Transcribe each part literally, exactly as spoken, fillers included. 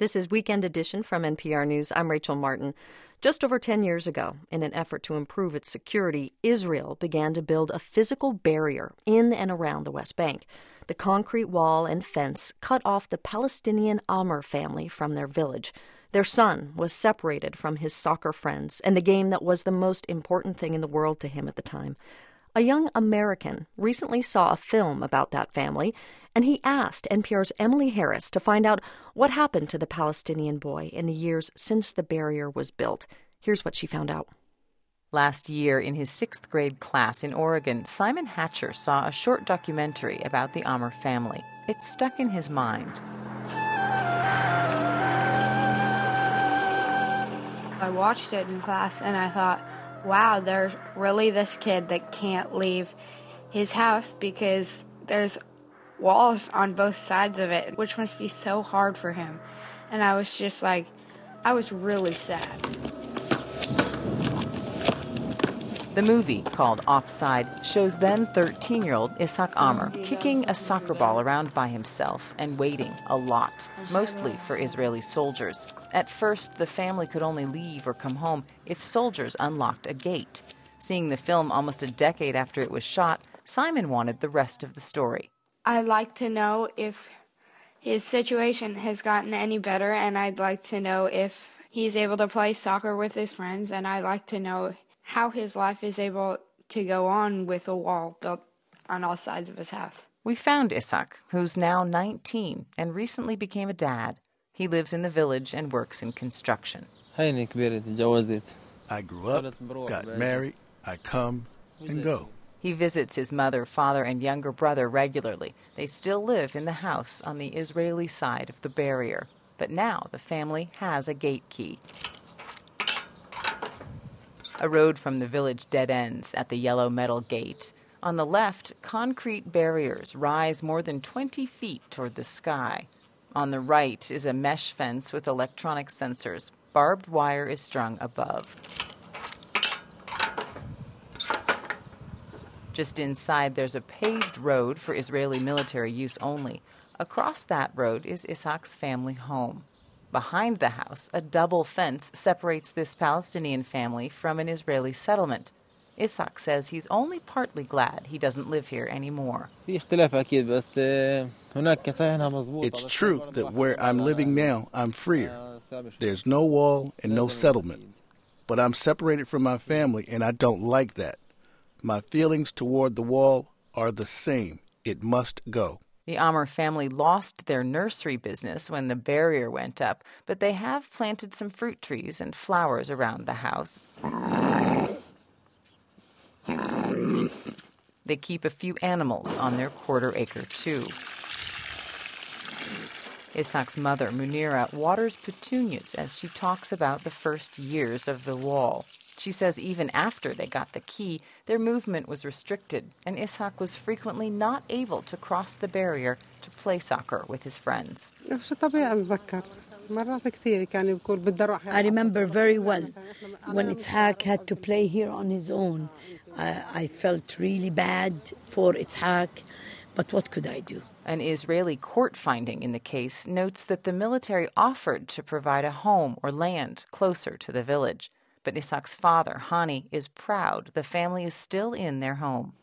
This is Weekend Edition from N P R News. I'm Rachel Martin. Just over ten years ago, in an effort to improve its security, Israel began to build a physical barrier in and around the West Bank. The concrete wall and fence cut off the Palestinian Amr family from their village. Their son was separated from his soccer friends and the game that was the most important thing in the world to him at the time. A young American recently saw a film about that family, and he asked N P R's Emily Harris to find out what happened to the Palestinian boy in the years since the barrier was built. Here's what she found out. Last year, in his sixth grade class in Oregon, Simon Hatcher saw a short documentary about the Amr family. It stuck in his mind. I watched it in class and I thought, wow, there's really this kid that can't leave his house because there's walls on both sides of it, which must be so hard for him. And I was just like, I was really sad. The movie, called Offside, shows then thirteen-year-old Ishak Amr kicking a soccer ball around by himself and waiting a lot, mostly for Israeli soldiers. At first, the family could only leave or come home if soldiers unlocked a gate. Seeing the film almost a decade after it was shot, Simon wanted the rest of the story. I'd like to know if his situation has gotten any better, and I'd like to know if he's able to play soccer with his friends, and I'd like to know how his life is able to go on with a wall built on all sides of his house. We found Ishak, who's now nineteen and recently became a dad. He lives in the village and works in construction. I grew up, got married, I come and go. He visits his mother, father, and younger brother regularly. They still live in the house on the Israeli side of the barrier. But now the family has a gate key. A road from the village dead ends at the yellow metal gate. On the left, concrete barriers rise more than twenty feet toward the sky. On the right is a mesh fence with electronic sensors. Barbed wire is strung above. Just inside, there's a paved road for Israeli military use only. Across that road is Ishak's family home. Behind the house, a double fence separates this Palestinian family from an Israeli settlement. Ishak says he's only partly glad he doesn't live here anymore. It's true that where I'm living now, I'm freer. There's no wall and no settlement. But I'm separated from my family, and I don't like that. My feelings toward the wall are the same. It must go. The Amr family lost their nursery business when the barrier went up, but they have planted some fruit trees and flowers around the house. They keep a few animals on their quarter acre, too. Ishak's mother, Munira, waters petunias as she talks about the first years of the wall. She says even after they got the key, their movement was restricted, and Ishak was frequently not able to cross the barrier to play soccer with his friends. I remember very well when Ishak had to play here on his own. I, I felt really bad for Ishak, but what could I do? An Israeli court finding in the case notes that the military offered to provide a home or land closer to the village. But Ishak's father, Hani, is proud the family is still in their home.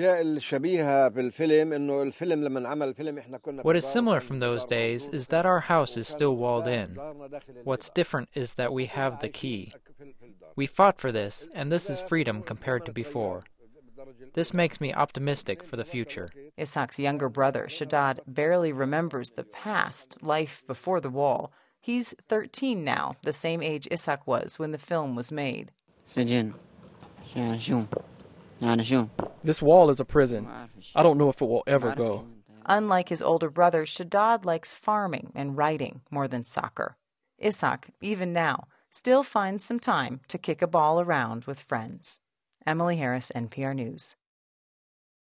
What is similar from those days is that our house is still walled in. What's different is that we have the key. We fought for this, and this is freedom compared to before. This makes me optimistic for the future. Ishak's younger brother, Shaddad, barely remembers the past, life before the wall. He's thirteen now, the same age Ishak was when the film was made. This wall is a prison. I don't know if it will ever go. Unlike his older brother, Shaddad likes farming and writing more than soccer. Ishak, even now, still finds some time to kick a ball around with friends. Emily Harris, N P R News.